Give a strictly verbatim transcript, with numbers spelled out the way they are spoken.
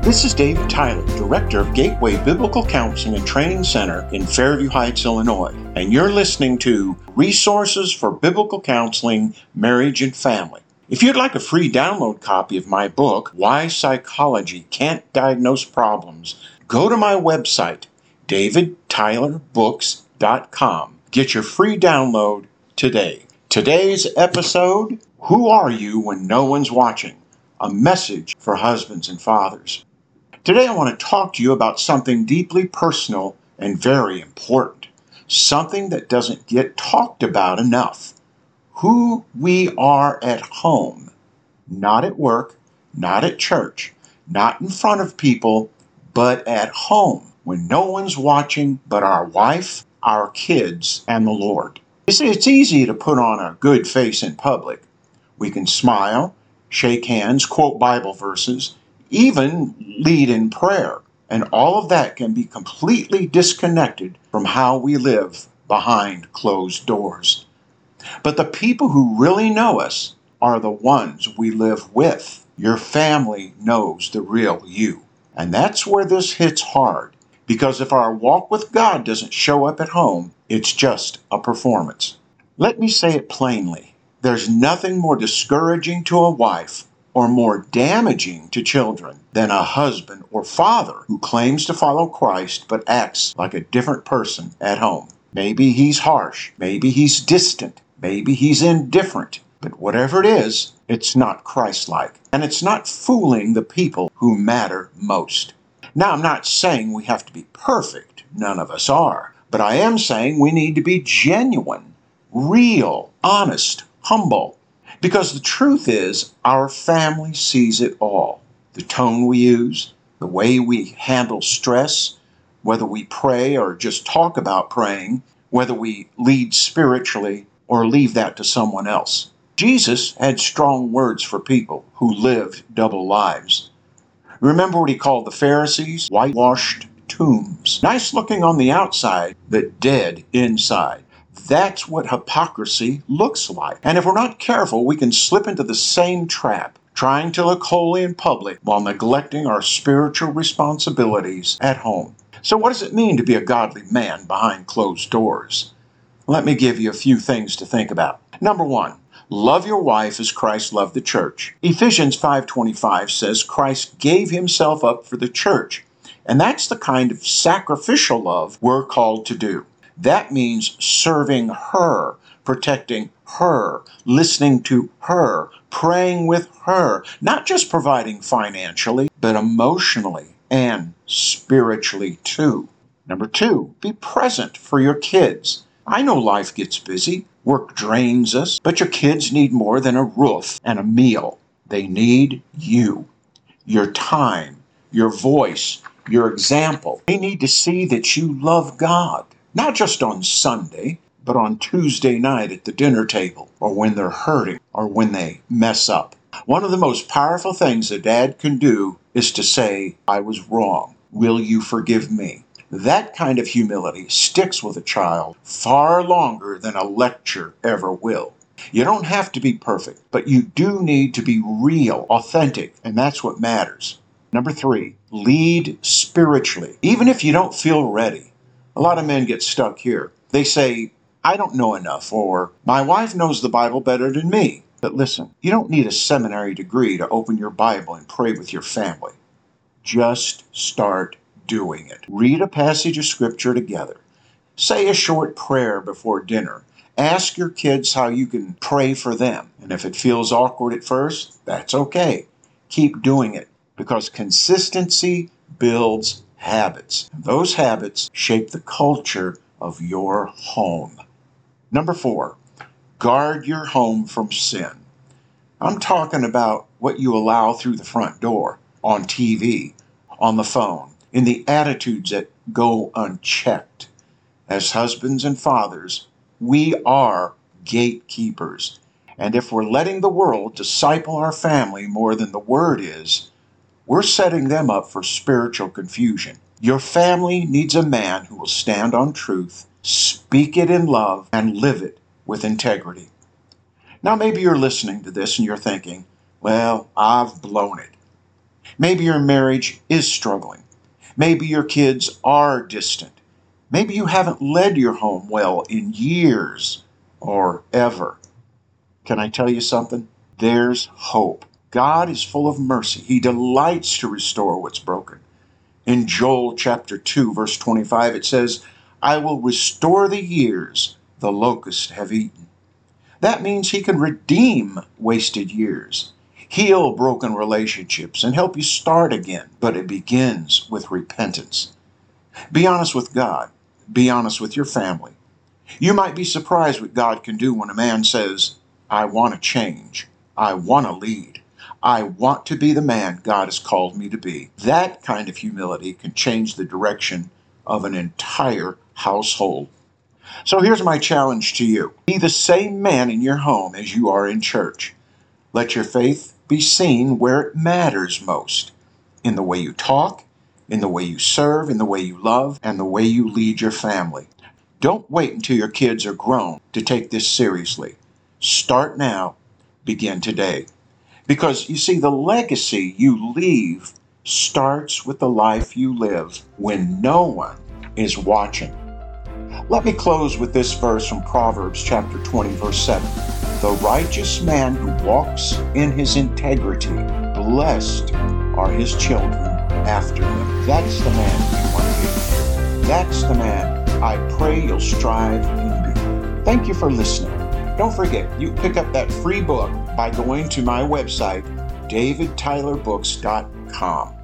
This is David Tyler, Director of Gateway Biblical Counseling and Training Center in Fairview Heights, Illinois, and you're listening to Resources for Biblical Counseling, Marriage and Family. If you'd like a free download copy of my book, Why Psychology Can't Diagnose Problems, go to my website, david tyler books dot com. Get your free download today. Today's episode, Who Are You When No One's Watching? A message for husbands and fathers. Today I want to talk to you about something deeply personal and very important. Something that doesn't get talked about enough. Who we are at home. Not at work, not at church, not in front of people, but at home. When no one's watching but our wife, our kids, and the Lord. You see, it's easy to put on a good face in public. We can smile, shake hands, quote Bible verses, even lead in prayer. And all of that can be completely disconnected from how we live behind closed doors. But the people who really know us are the ones we live with. Your family knows the real you. And that's where this hits hard. Because if our walk with God doesn't show up at home, it's just a performance. Let me say it plainly. There's nothing more discouraging to a wife or more damaging to children than a husband or father who claims to follow Christ but acts like a different person at home. Maybe he's harsh, maybe he's distant, maybe he's indifferent, but whatever it is, it's not Christ-like, and it's not fooling the people who matter most. Now, I'm not saying we have to be perfect, none of us are, but I am saying we need to be genuine, real, honest, humble. Because the truth is, our family sees it all. The tone we use, the way we handle stress, whether we pray or just talk about praying, whether we lead spiritually or leave that to someone else. Jesus had strong words for people who lived double lives. Remember what he called the Pharisees? Whitewashed tombs. Nice looking on the outside, but dead inside. That's what hypocrisy looks like. And if we're not careful, we can slip into the same trap, trying to look holy in public while neglecting our spiritual responsibilities at home. So what does it mean to be a godly man behind closed doors? Let me give you a few things to think about. Number one, love your wife as Christ loved the church. Ephesians five twenty-five says Christ gave himself up for the church. And that's the kind of sacrificial love we're called to do. That means serving her, protecting her, listening to her, praying with her, not just providing financially, but emotionally and spiritually too. Number two, be present for your kids. I know life gets busy, work drains us, but your kids need more than a roof and a meal. They need you, your time, your voice, your example. They need to see that you love God. Not just on Sunday, but on Tuesday night at the dinner table, or when they're hurting, or when they mess up. One of the most powerful things a dad can do is to say, I was wrong. Will you forgive me? That kind of humility sticks with a child far longer than a lecture ever will. You don't have to be perfect, but you do need to be real, authentic, and that's what matters. Number three, lead spiritually, even if you don't feel ready. A lot of men get stuck here. They say, I don't know enough, or my wife knows the Bible better than me. But listen, you don't need a seminary degree to open your Bible and pray with your family. Just start doing it. Read a passage of Scripture together. Say a short prayer before dinner. Ask your kids how you can pray for them. And if it feels awkward at first, that's okay. Keep doing it, because consistency builds habits. Those habits shape the culture of your home. Number four, guard your home from sin. I'm talking about what you allow through the front door, on T V, on the phone, in the attitudes that go unchecked. As husbands and fathers, we are gatekeepers. And if we're letting the world disciple our family more than the Word is, we're setting them up for spiritual confusion. Your family needs a man who will stand on truth, speak it in love, and live it with integrity. Now, maybe you're listening to this and you're thinking, well, I've blown it. Maybe your marriage is struggling. Maybe your kids are distant. Maybe you haven't led your home well in years or ever. Can I tell you something? There's hope. God is full of mercy. He delights to restore what's broken. In Joel chapter two, verse twenty-five, it says, I will restore the years the locusts have eaten. That means he can redeem wasted years, heal broken relationships, and help you start again. But it begins with repentance. Be honest with God. Be honest with your family. You might be surprised what God can do when a man says, I want to change. I want to lead. I want to be the man God has called me to be. That kind of humility can change the direction of an entire household. So here's my challenge to you. Be the same man in your home as you are in church. Let your faith be seen where it matters most. In the way you talk, in the way you serve, in the way you love, and the way you lead your family. Don't wait until your kids are grown to take this seriously. Start now. Begin today. Because, you see, the legacy you leave starts with the life you live when no one is watching. Let me close with this verse from Proverbs chapter twenty, verse seven. The righteous man who walks in his integrity, blessed are his children after him. That's the man you want to be. That's the man I pray you'll strive and be. Thank you for listening. Don't forget, you can pick up that free book by going to my website, david tyler books dot com.